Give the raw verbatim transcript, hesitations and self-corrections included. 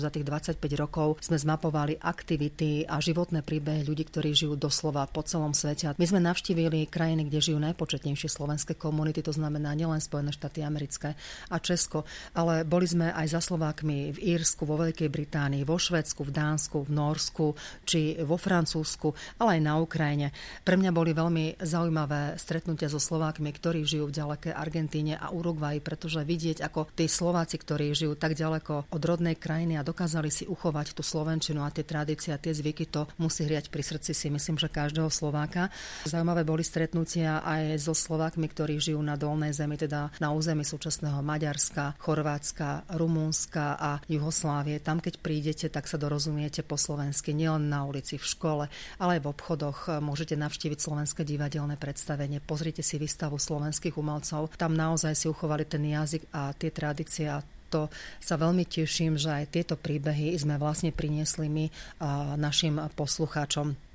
Za tých dvadsaťpäť rokov sme zmapovali aktivity a životné príbehy ľudí, ktorí žijú doslova po celom svete. My sme navštívili krajiny, kde žijú najpočetnejšie slovenské komunity, to znamená nielen Spojené štáty americké a Česko, ale boli sme aj za Slovákmi v Írsku, vo Veľkej Británii, vo Švédsku, v Dánsku, v Nórsku či vo Francúzsku, ale aj na Ukrajine. Pre mňa boli veľmi zaujímavé stretnutia so Slovákmi, ktorí žijú v ďalekej Argentíne a Uruguayi, pretože vidieť, ako tí Slováci, ktorí žijú tak ďaleko od rodnej krajiny a dokázali si uchovať tú slovenčinu a tie tradície a tie zvyky, to musí hriať pri srdci, si myslím, že každého Slováka. Zaujímavé boli stretnutia aj so Slovákmi, ktorí žijú na dolnej zemi, teda na území súčasného Maďarska, Chorvátska, Rumunska a Juhoslávie. Tam, keď prídete, tak sa dorozumiete po slovensky, nielen na ulici, v škole, ale aj v obchodoch. Môžete navštíviť slovenské divadelné predstavenie, pozrite si výstavu slovenských umelcov. Tam naozaj si uchovali ten jazyk a tie tradície a to sa veľmi teším, že aj tieto príbehy sme vlastne priniesli my našim poslucháčom.